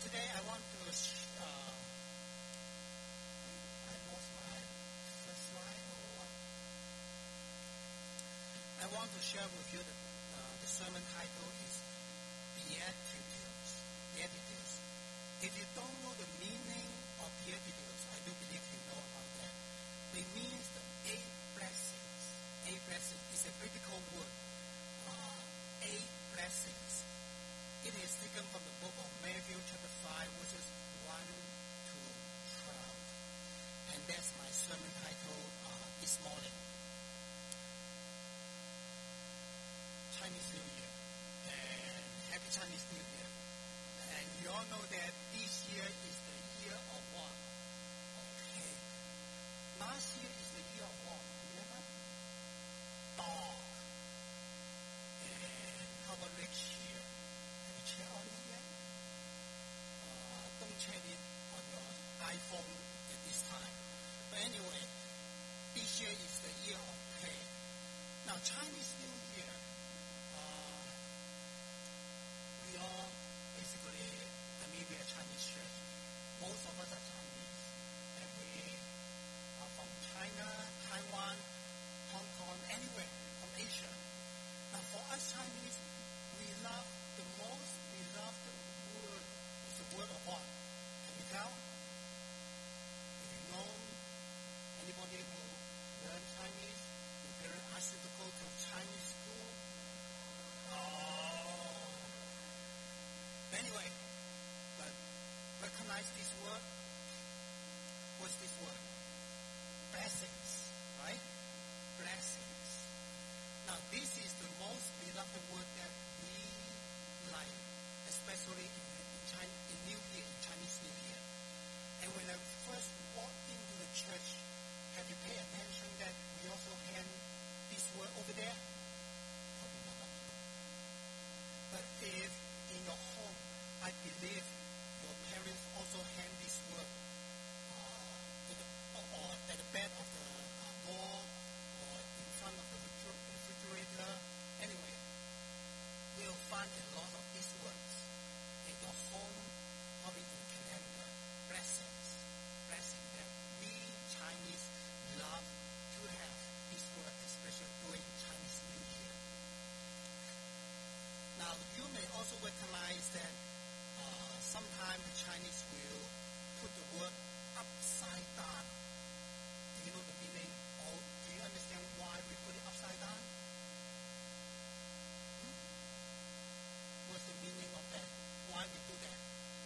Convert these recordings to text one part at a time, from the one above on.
today I want to, I lost my first slide or what? I want to share with you the sermon title is Beatitudes. Beatitudes. If you don't know the meaning of Beatitudes, I do believe you know about that. It means the 8 blessings. 8 blessings is a biblical word. 8 blessings. It is taken from the book of Matthew chapter 5 verses 1 to 12. And that's my sermon title this morning. Chinese New Year. And Happy Chinese New Year. And you all know that this year is the year of what? Of pig. Last year is the year of what? Remember? Dog. And how about next year? Have you checked on it yet? Don't check it on your iPhone at this time. But anyway, this year is the year of pig. Now, Chinese New Year, we all basically, we are Chinese church. Most of us are Chinese. And we are from China, Taiwan, Hong Kong, anywhere from Asia. Now, for us Chinese, we love the most beloved word is the word of what? Can you tell? If you know anybody who learned Chinese, your parents ask you to go to Chinese school. Anyway, but recognize this word. What's this word? Blessings, right? Blessings. Now, this is the most beloved word that we like, especially in New Year, in Chinese New Year. And when I first walked into the church, have you paid attention that we also hand this word over there? Probably not. But if in your home, I believe your parents also hand this word or at the back of the door or in front of the refrigerator. Anyway, we'll find a lot of these words in your home, probably in calendar. Blessings. Blessing that we Chinese love to have this word, especially during Chinese New Year. Now, you may also recognize that sometimes the Chinese will put the word upside down. Do you know the meaning? Or do you understand why we put it upside down? What's the meaning of that? Why we do that?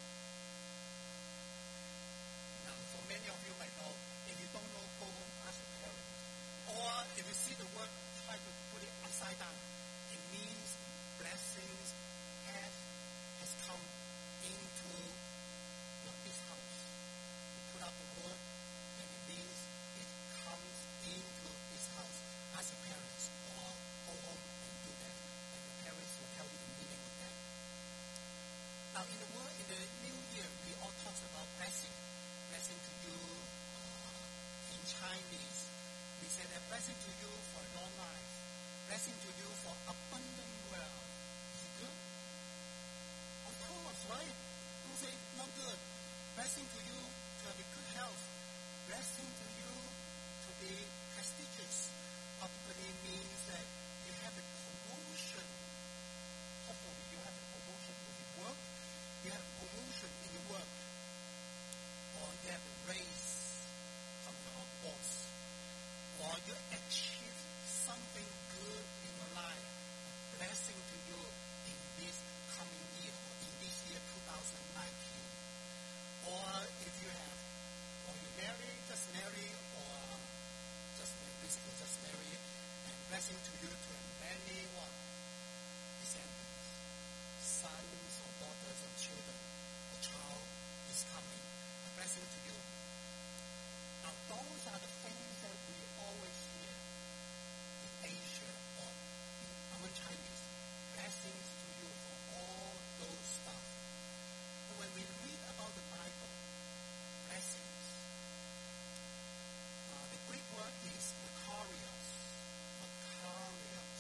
Now, for many of you might know. If you don't know, go home, ask your parents. Or if you see the word, try to put it upside down. It means blessings has come into this house. You put out the word, and it means it comes into this house. Ask your parents, or go home and do that, and the parents will tell you the meaning of that. Now, in the New Year, we all talk about blessing. Blessing to you in Chinese. We say that blessing to you for long life. Blessing to you for abundant wealth. Is it good? Of course, right? Don't say not good. Blessing to you to have a good health. Blessing to you to be prestigious. Probably means that you have a promotion. Hopefully you have a promotion with your work. You have a promotion in your work. Or you have a raise from your boss. Or you achieve something good in your life. A blessing to you in this coming year, or in this year 2019. Or if you have, or you marry, just marry, or basically just marry, and blessing to you to have many what? Descendants, sons or daughters or children. A child is coming. A blessing to you. Now, those are the things that we always hear in Asia or among Chinese. Blessings to you for all those stuff. But when we read about the Bible, blessings, the Greek word is makarios. Makarios.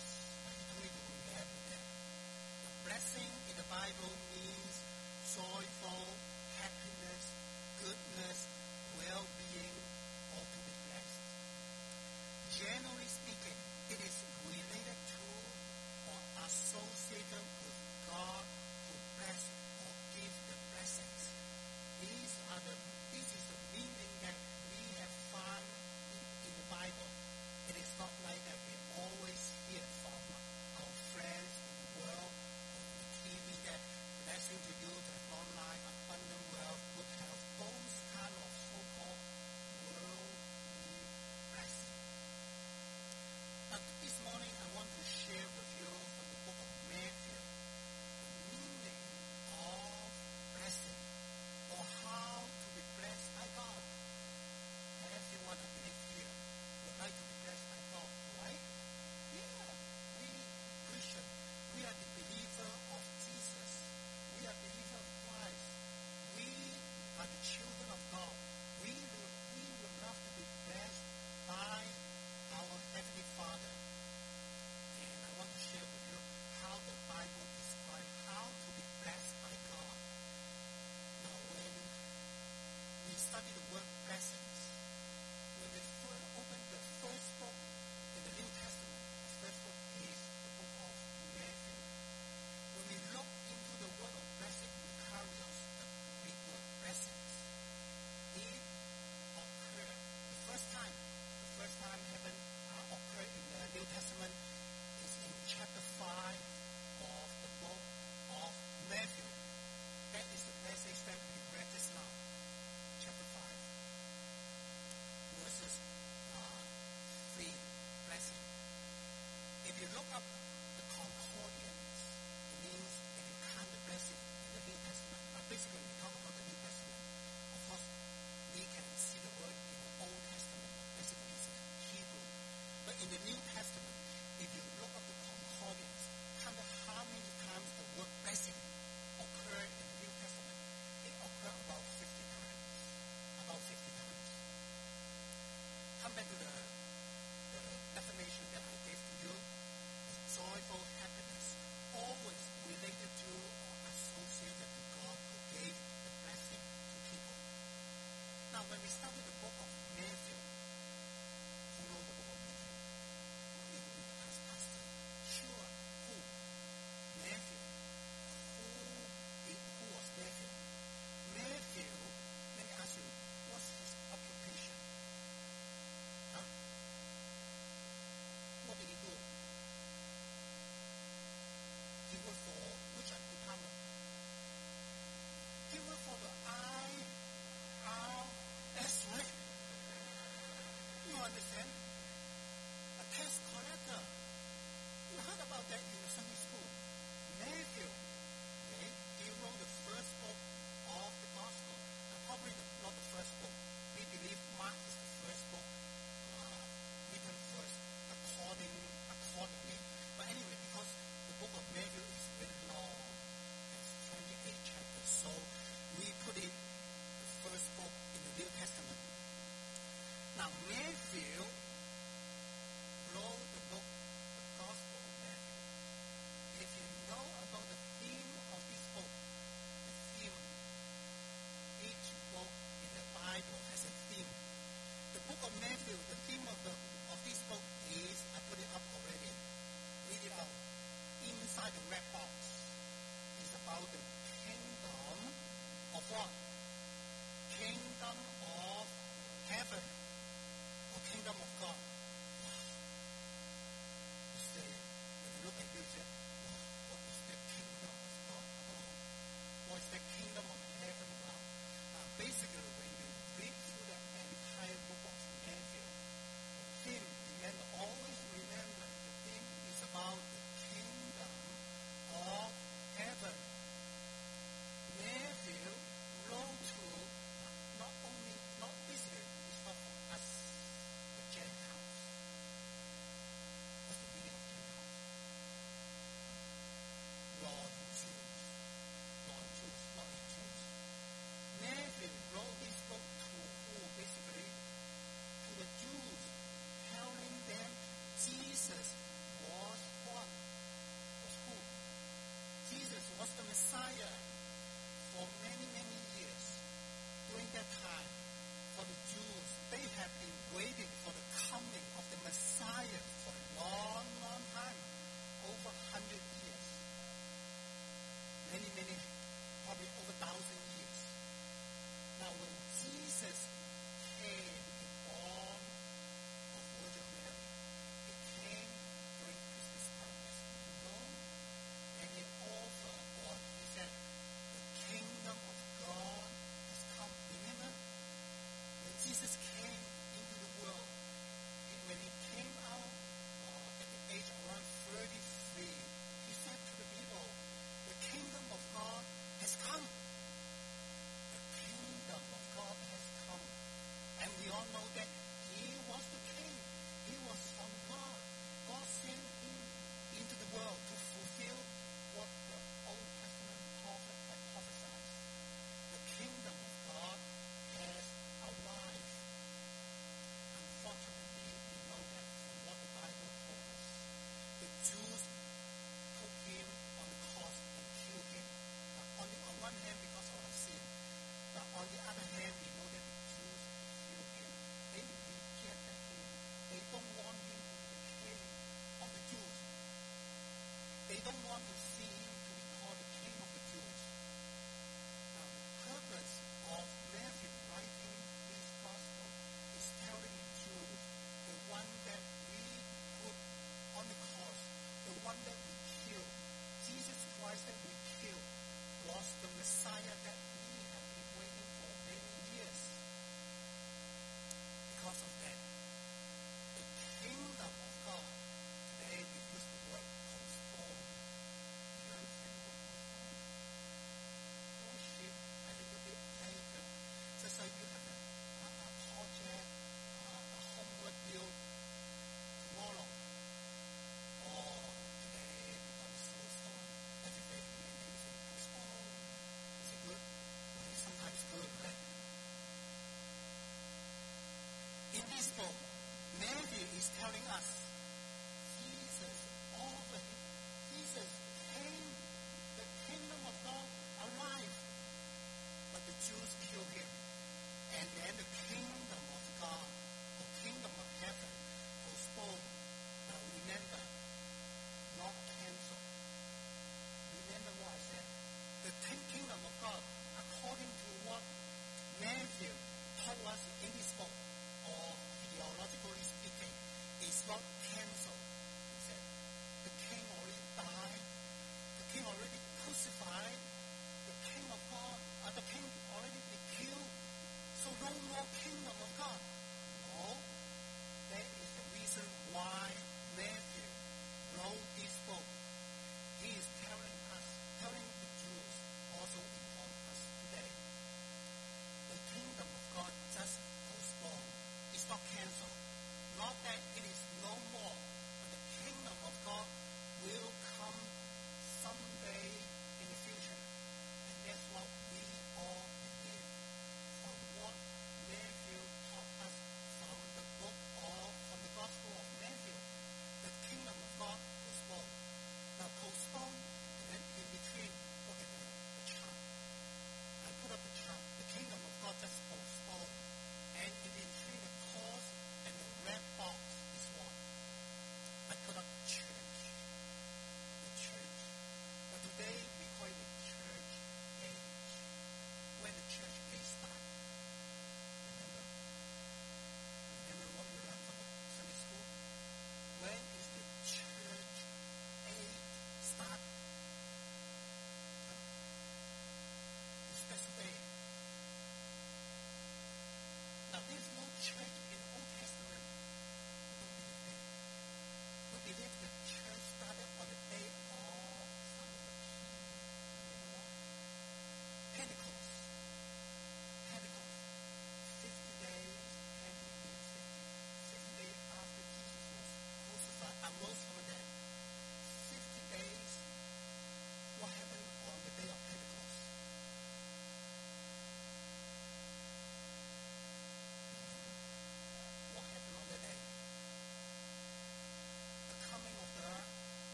in the New Testament, if you look up the concordance, count how many times the word blessing occur in the New Testament. It occurs about 50 times. About 50 times. Come back to the definition that I gave to you. Joyful happiness, always related to or associated to God who gave the blessing to people. Now, when we study the book of Matthew, you know the book of Matthew. He's telling us, Jesus came, the kingdom of God arrived, but the Jews killed him. And then the kingdom of God, the kingdom of heaven, postponed. But remember, not canceled. Remember what I said? The kingdom of God, according to what Matthew told us in his book, or theologically speaking, is not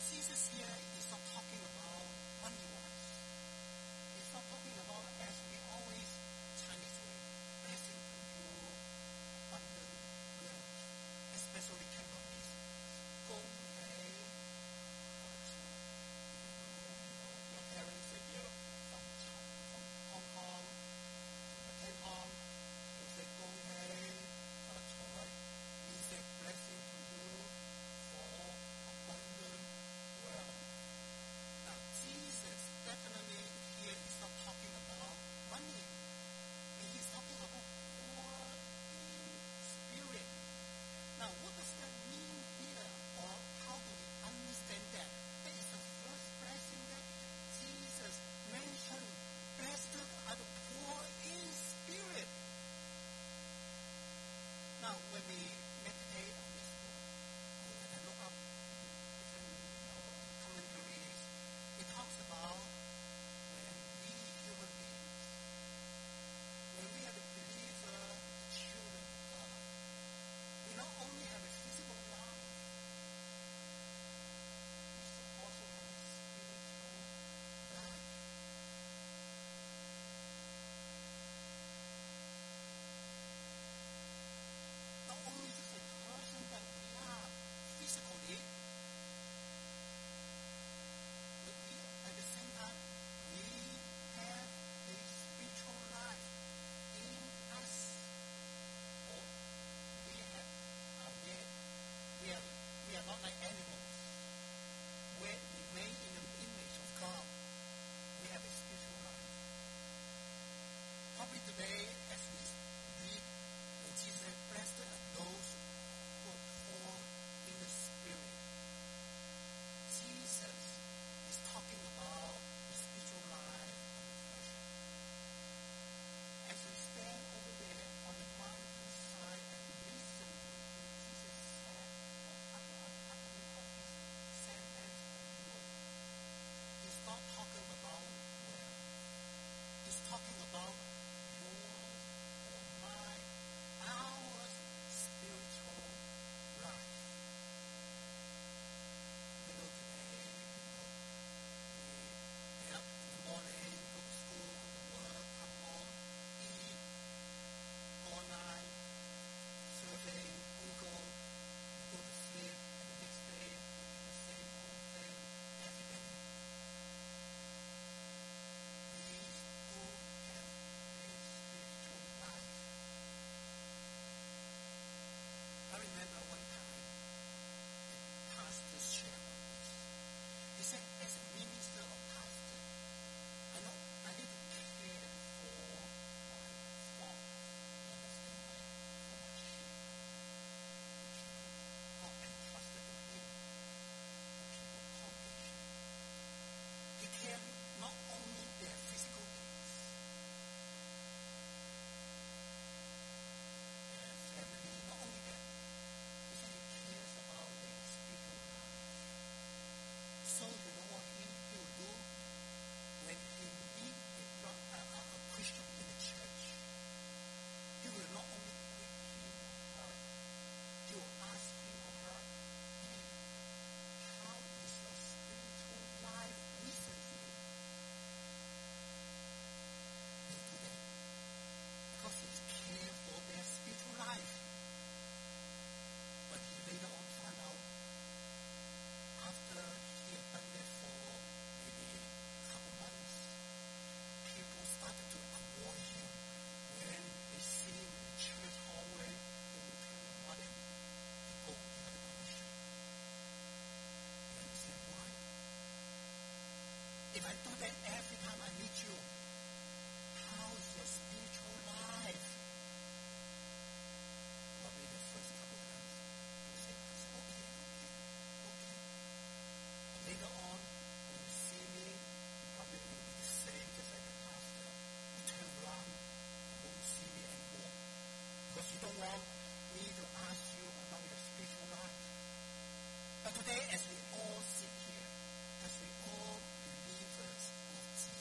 Jesus here is not talking about money-wise. He's not talking about, as we always Chinese say, blessing to you, abundant wealth, especially Cantonese. Gong Hei. Your parents say you're from Hong Kong, from Canton, you say Gong Hei, Choi, means a blessing to you for abundant wealth. Now, Jesus definitely here is not talking about money. He's talking about poor in spirit. Now, what does that mean here? Or how do we understand that? That is the first blessing that Jesus mentioned. Blessed are the poor in spirit. Now, when we meditate on this book, when I look up different commentaries, it talks about when we human beings, when we are the believer, the children of God, we not only have a physical life, we also have a spiritual life. Not only just a person that we are physically, but we, at the same time, we have a spiritual life in us. Or we are not like animals. We're made in the image of God. We have a spiritual life. Probably today, as we read, when Jesus said, blessed are those who are poor in the spirit. Jesus is talking about the spiritual life of the flesh. As we stand over there on the mountainside and listen to Jesus said, or uttering of his sentence of word, he's not talking about wealth. He's talking about yours or mine, our spiritual life. Today, we get up in the morning, go to school, go to work, come home, eat all night, survey, Google, go to sleep, and the next day, the same old thing, every day. We all have a spiritual life. I remember one time, the pastor shared with us. He said, as a minister or pastor, I know I need to care for my flock. You understand, right? For my sheep. God entrusted to him, the people congregation. He cared not only their physical needs, their family, not only that. He said he cares about their spiritual life. So you know what he will do? When he meets a Christian in the church, he will not only greet him or her, he will ask him or her, hey, how is your spiritual life recently? They do that because he cares for their spiritual life. But he later on found out, after he had done that for maybe a couple months, people started to avoid him. When they see him in the church hallway, they will turn around him and go to the other direction. You understand why? If I do that every time I meet you, how's your spiritual life? Probably the first couple times, you say, okay. But later on, when you see me, you probably will be the same, just like the pastor. You turn around, you won't see me anymore. Because you don't want me to ask you about your spiritual life. But today, as we all sit here, as we all believers of Jesus,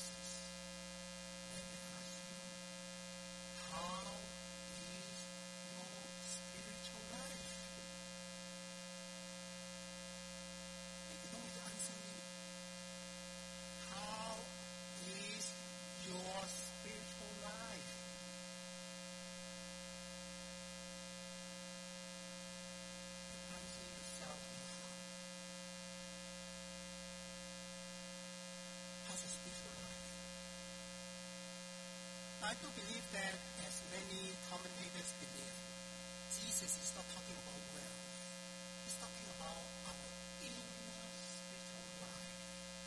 I do believe that, as many commentators believe, Jesus is not talking about wealth. He's talking about our inner spiritual life.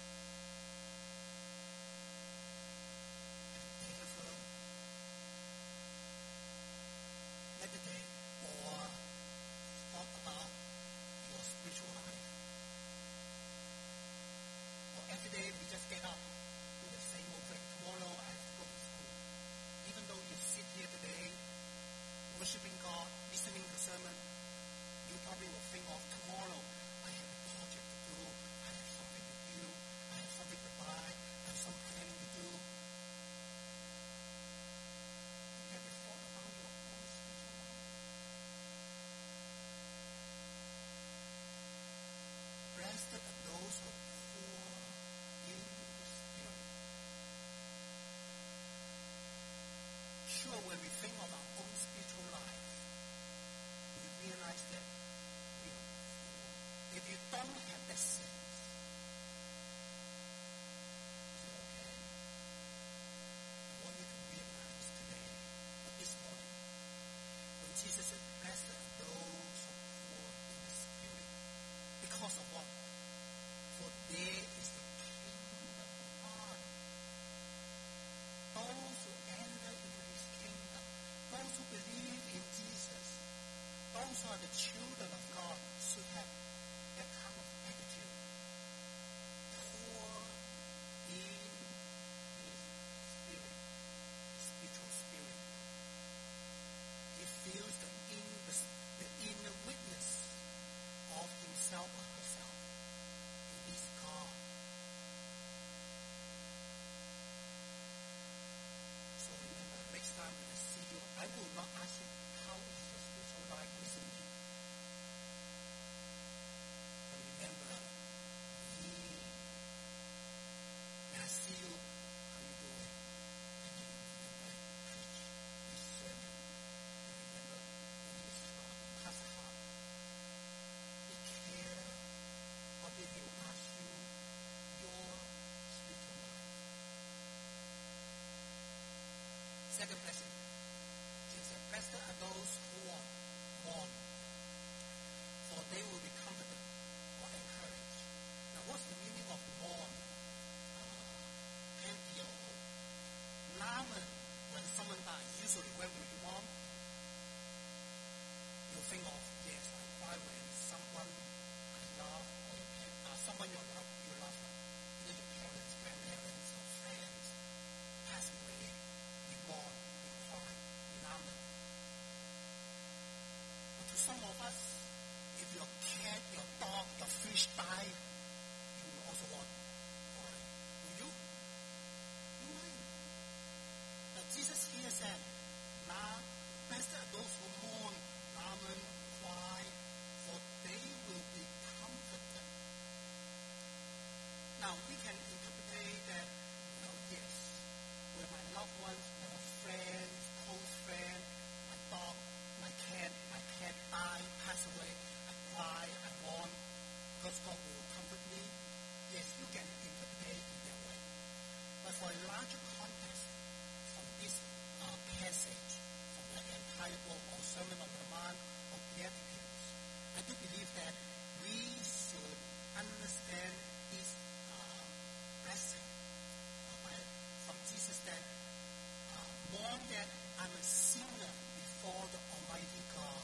And therefore, meditate or talk about your spiritual life. Or every day we just get up, do the same old thing. Tomorrow I have to go to school. Even though you sit here today, worshiping God, listening to sermon, you probably will think of tomorrow, I have a project to do, I have something to do, I have something to buy, I have some planning to do. Have you thought about your own spiritual life? Blessed are those who are poor in the spirit. Sure, when we think of our own spiritual life, we realize that we are poor. If you don't have that sense, it's okay. I want you to realize today, or this morning, when Jesus said, blessed are those who are poor in the spirit. Because of what? For there is the kingdom of God. Those who enter into his kingdom, those who believe in Jesus, those who are the children of God, should have that kind of attitude. Poor in his spirit, his spiritual spirit. He feels the inner witness of himself or herself. It is God. So remember, next time when I see you, I will not ask you, how is your spiritual life recently? But remember, when I see you, how you doing? And then remember, preach this sermon. And remember, when you start, Pastor Hart, he cares how did he ask you your spiritual life. Second blessing. Jesus said, blessed are those who are mourning, for they will be comforted or encouraged. Now, what's the meaning of mourn? Antio. Lament, when someone dies, usually when we mourn, you think of, yes, I cry when someone I love, or someone you love, either your parents, grandparents, or friends pass away. We mourn, we cry, we lament. But to some of us, if your cat, your dog, your fish die, you will also want cry. Will you? You might. But Jesus here said, blessed are those who mourn, lament, cry, for they will be comforted. Now, we can interpret that, yes, when my loved ones, my friends, close friend, my dog, my cat die, pass away, I cry, I mourn, because God will comfort me. Yes, you can interpret it in that way. But for a larger context, from this passage, from the entire book or Sermon on the Mount or Beatitudes, I do believe that we should understand this blessing from Jesus that more that I'm a sinner before the Almighty God.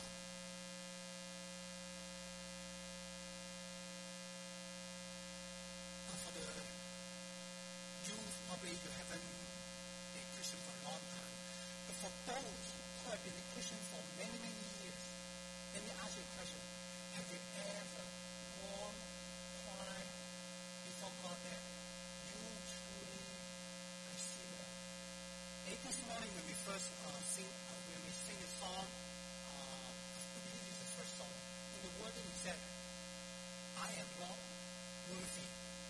For the youth, probably you haven't been a Christian for a long time. But for those who have been a Christian for many, many years, let me ask you a question. Have you ever mourned, cried before God that you truly are a sinner? This morning when we first sing a song, I believe it's the first song. In the wording it said, I am not worthy.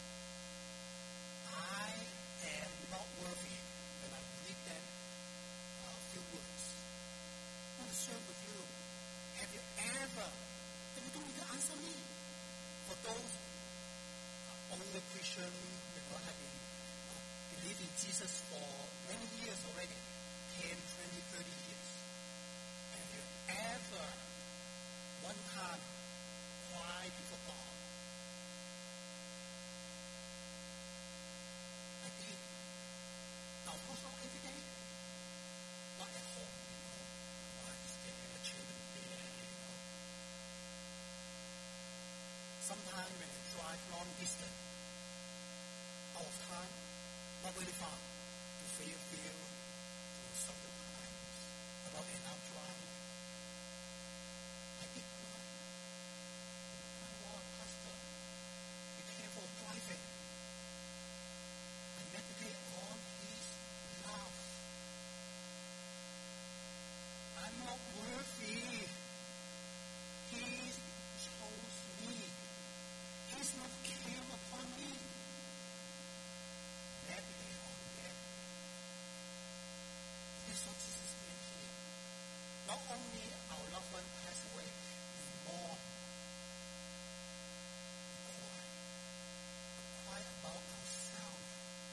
I am not worthy. When I read that few words, I want to share with you. Have you ever? And you don't need to answer me. For those older Christians that have been believe in Jesus for many years already. 10, 20, 30 years. Have you ever, one time, cried before God? I did. Now, also every day? Not at home, My wife is there, children there, Sometimes when I drive long distance, out of time, not very far, to Fairfield, to Southern Pines, about an hour drive. I did cry. My Lord, Pastor, be careful driving. I meditate on His love. I'm not worthy. He chose me. He's not came upon me. Meditate on that. That's what Jesus did here. Not only our loved one passed away, we mourn, we cry about ourselves.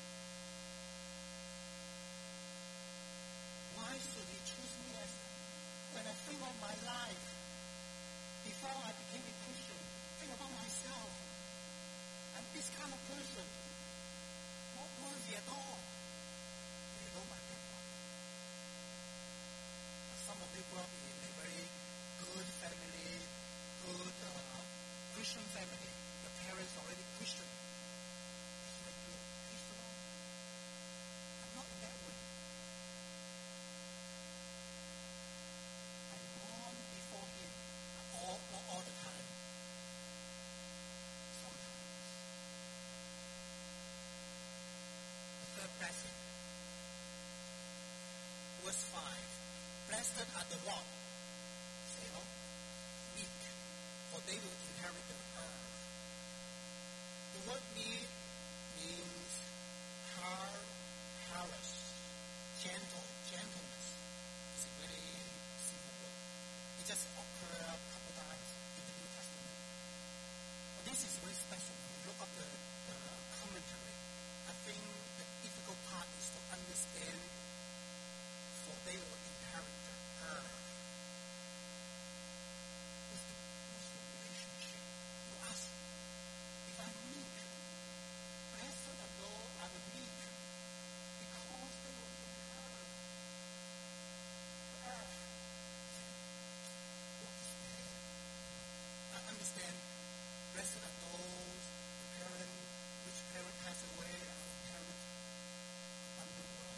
Why should He choose me as when I think of my life, before I became a Christian, think about myself. I'm this kind of person. Not worthy at all. You know my background. Some of you grew up in a very good family, good Christian family. The parents already Christian. It's very good. Praise the Lord. I'm not in that way. I mourn before Him all the time. Sometimes. The third blessing. Verse 5. Blessed are the what? Say, meek, for they will inherit the earth. The word meek means haras, gentleness. It's a very simple word. It just occurs a couple times in the New Testament. But this is very special. When you look up the commentary, I think the difficult part is to understand, for they will inherit the earth. What's the relationship? You ask, if I'm meek, blessed are those I will meek, because they will inherit the earth. What is that? I understand, blessed are those, which parent passed away, our parents, on the world.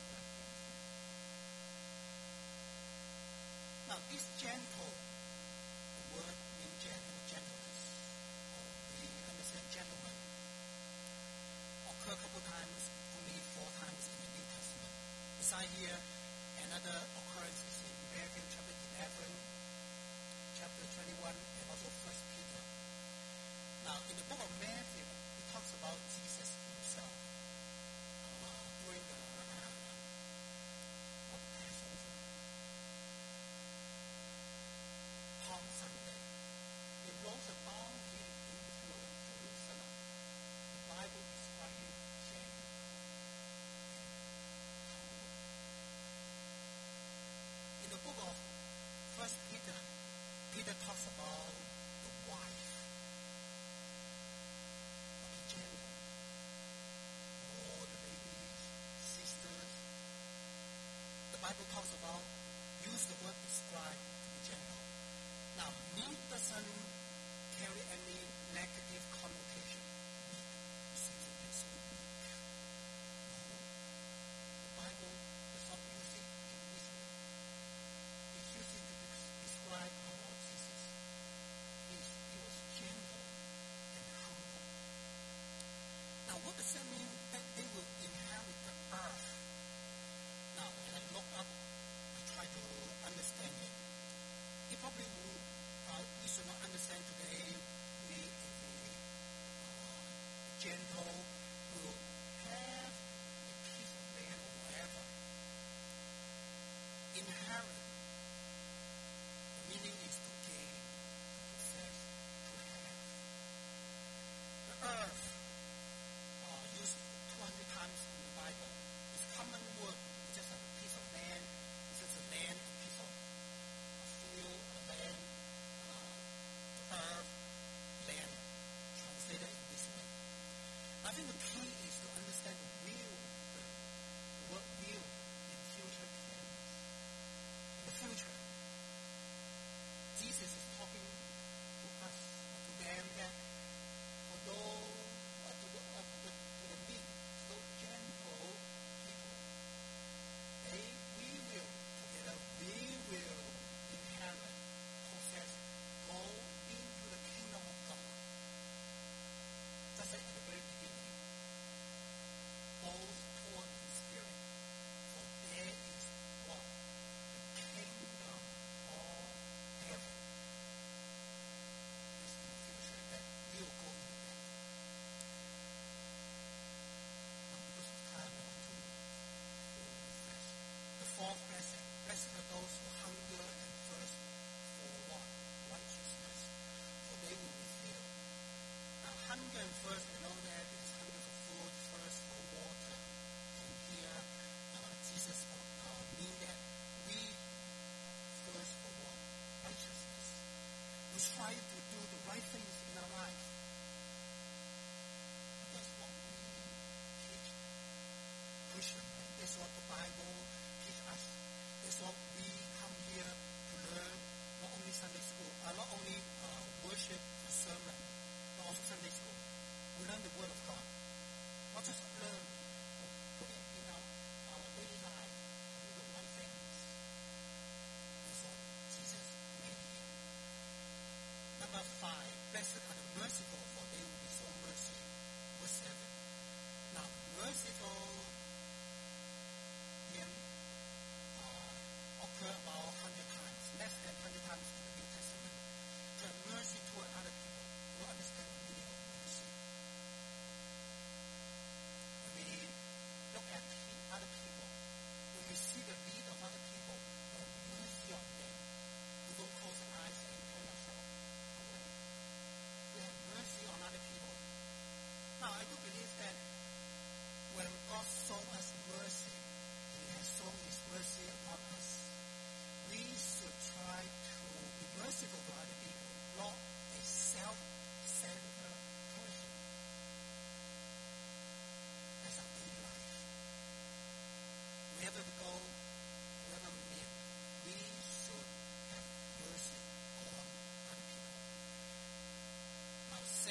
Now, this gentle, the word means gentleness, or we understand gentleman, occur a couple times, only 4 times in the New Testament. Beside here, another occurrence is in Matthew chapter 11, chapter 21, and also 1 Peter. Now, in the book of Matthew, it talks about Jesus himself during the Passover, Palm Sunday. They rose a donkey into Jerusalem. The Bible describes him gentle and humble. In the book of 1 Peter, Peter talks about the wife. All the ladies, sisters. The Bible talks about, use the word describe to be gentle. Now, meek doesn't carry any negative connotation. Meek, you see the place meek. No. The Bible does not use it in this way. It's used it to describe our Lord Jesus. He was gentle and humble. Now, what does that mean that they will inherit the earth? Now, when I look up, I try to understand it. You probably will, you should not understand today, we gentle will have a piece of land or whatever. Inherit, the meaning is to gain, to possess, to have. The earth, used 200 times in the Bible. It's common word. It's just a piece of land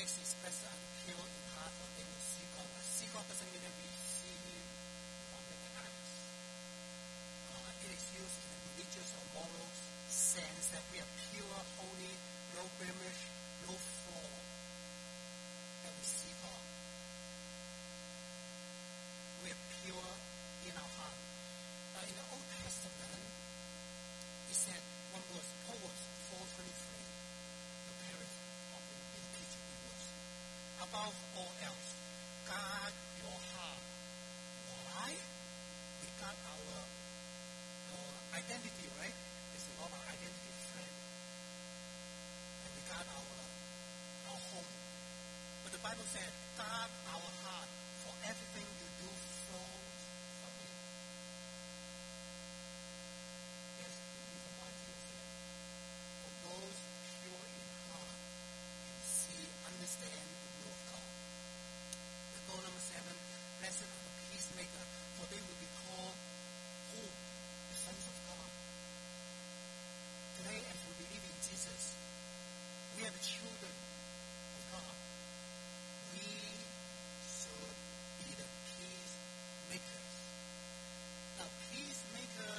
This is blessed and pure in heart, for they will see God. See God doesn't mean that we see Him from the eyes. It is used in a religious or moral sense that we are pure, holy, no blemish, no flaw, that we see God. We are pure in our heart. In the Old Testament, he said one verse, Proverbs 4:23. The parents often teach the words. Above all else, guard your heart. Why? We guard our identity, right? It's about our identity friend. And we guard our home. But the Bible said, guard our heart, for everything you do flows from it. Yes, the reason why Jesus said, for those pure in heart can see, understand the will of God. The goal number 7, blessed are the peacemaker, for they will be called who? The sons of God. Today, as we believe in Jesus, we are the children of God. We should be the peacemakers. Now, peacemaker,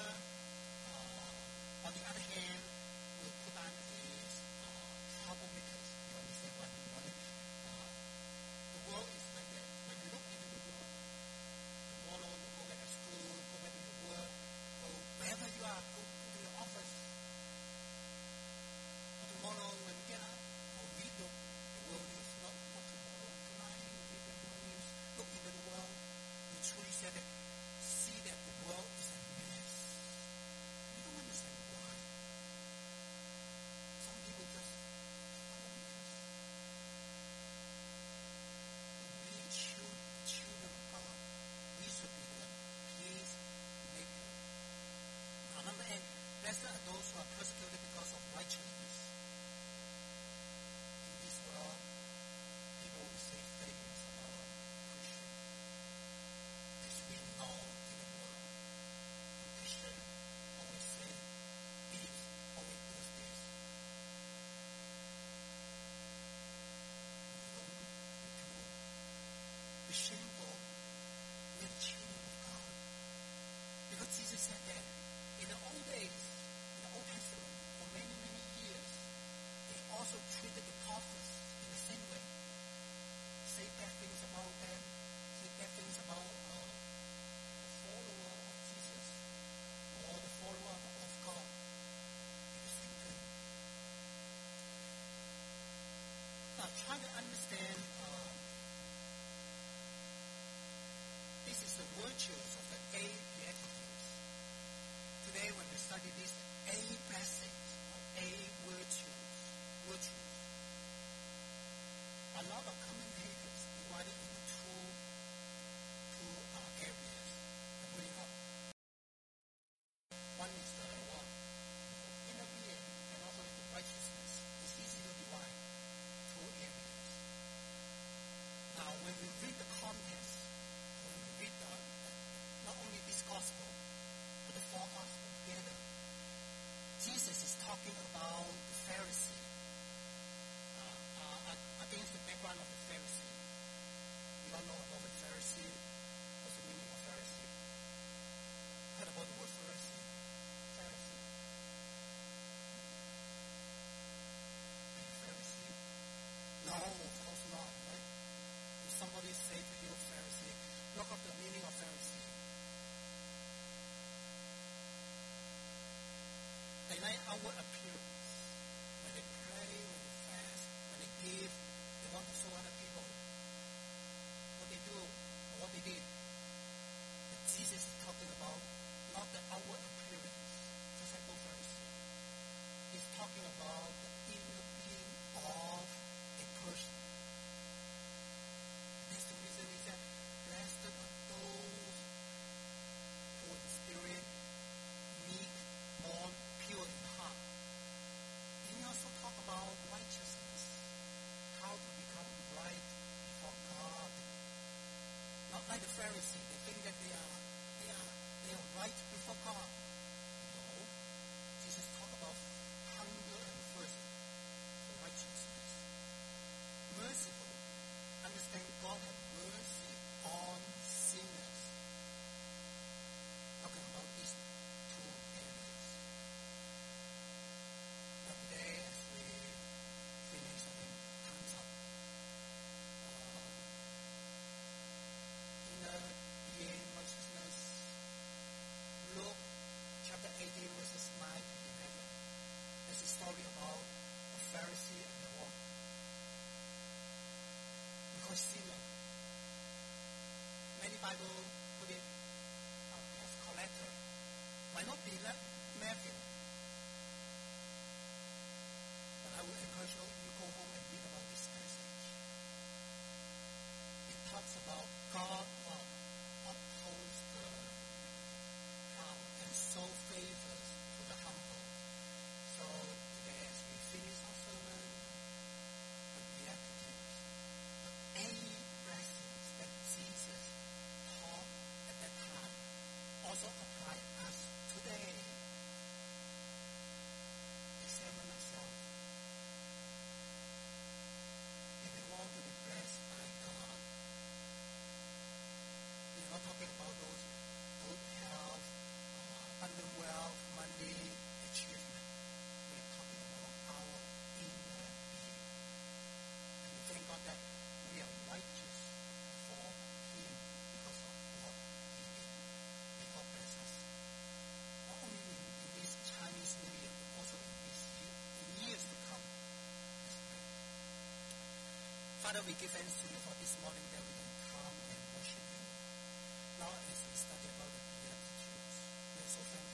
on the other hand, will put on his troublemakers. You understand what I mean, right? The world is like that. When you look into the world, tomorrow you go back to school, go back to your work, go wherever you are, go to your office. But tomorrow when you get up, or read the world news, not tomorrow, tonight, read the world news, look into the world, you truly see that the world is a mess. You don't understand why. Some people just we children of God, we should be the peacemaker. Now, number 8, blessed are those who are persecuted because of righteousness. In this world, people will say things about Christian. As we know in the world, Christian always say this, always does this. We don't need to be shameful. We are the children of God. Because Jesus said that in the old days, in the Old Testament, for many, many years, they also treated the prophets in the same way. Say bad things about them, say bad things about the follower of Jesus or the follower of God. It's the same thing. Now, try to understand this is the virtues of the 8 beatitudes. Today, when we study these 8 blessings, or 8 virtues, a lot of commentators divided into two areas to bring up. One is the inner being, and also the righteousness. It's easy to divide 2 areas. Now, when we read the context, when we read not only this gospel, but the 4 gospels together, Jesus is talking about the Pharisee, against the background of the Pharisee. You don't know about the Pharisee? What's the meaning of Pharisee? Heard about the word Pharisee? Pharisee. Pharisee? No, of course not, right? If somebody say to you, Pharisee, look up the meaning of Pharisee. They like outward appearance. When they pray, when they fast, when they give, they want to show other people what they do or what they did. But Jesus is talking about not the outward appearance, just like those Pharisees. He's talking about the inner being of a person. And that's the reason he said, blessed are those who in spirit, meek, mourn, pure in heart. And he also talk about righteousness, how to become right before God. Not like the Pharisees, they think that they are right before God. No, Jesus talk about hunger and thirst for righteousness, merciful, Bible put it as collector. Might not be Matthew. But I would encourage you to go home and read about this passage. It talks about God upholds the proud and so favors to the humble. So today as we finish our sermon, the Beatitudes, any blessings that Jesus taught at that time also apply us today. Examine ourselves. If we want to be blessed by God, we're not talking about those good health, abundant wealth, money, achievement. We're talking about our inner being. And we thank God that we are righteous for Him because of what He did. May God bless us. Not only in this Chinese New Year, but also in this year, in years to come. Let's pray. Father, we give thanks to you for this morning that we can come and worship you. Lord, as we study about the Beatitudes, we are so thankful